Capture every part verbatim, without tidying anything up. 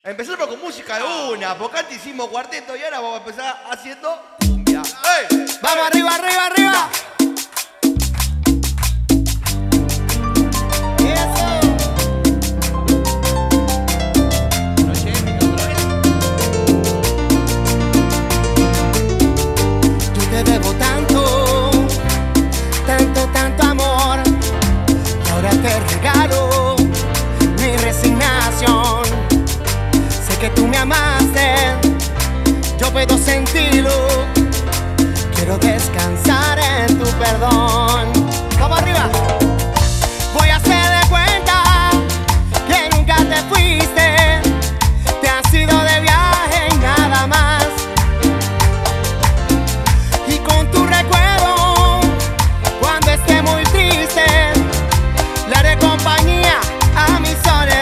Empezamos con música de una, porque antes hicimos cuarteto y ahora vamos a empezar haciendo cumbia. ¡Ey! ¡Vamos arriba, arriba, arriba! Yo te debo tanto, tanto, tanto amor, y ahora te regalo mi resignación. Sé que tú me amaste, yo puedo sentirlo. Quiero descansar en tu perdón. ¡Vamos arriba! Voy a hacer de cuenta que nunca te fuiste. Te has ido de viaje y nada más. Y con tu recuerdo, cuando esté muy triste, le haré compañía a mi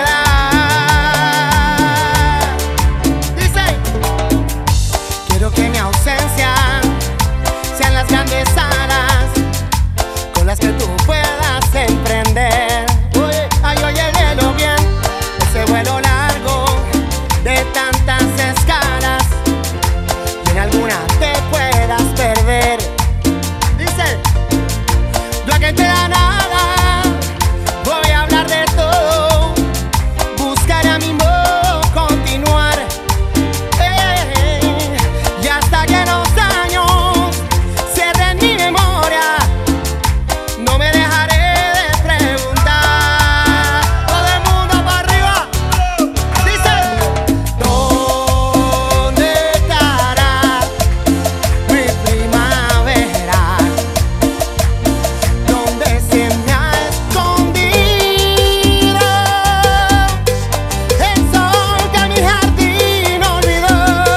soledad. Dice: quiero que mi ausencia sean las grandes alas con las que tú puedas emprender. Oye, ay, óyelo bien, ese vuelo largo de tantas escalas, y en alguna te puedas perder. Dice: yo a quien te da nada, voy a hablar de todo, buscar a mi modo continuar. Eh, y hasta que los años cierren mi memoria, no me dejaré de preguntar. Todo el mundo para arriba. Dice: ¿dónde estará mi primavera? ¿Dónde se me ha escondido el sol que mi jardín olvidó?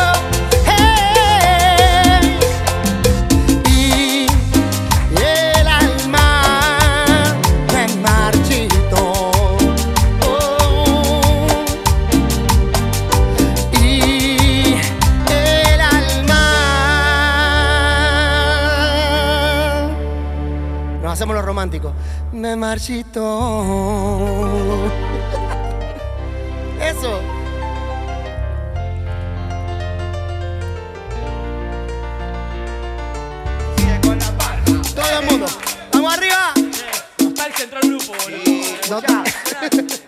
Hey, y el alma me marchitó. Oh, y el alma. Nos hacemos los románticos. Me marchitó. Eso. Sigue con la palma. Todo el mundo. Vamos arriba. Nostalgia entró al grupo, boludo. Nota.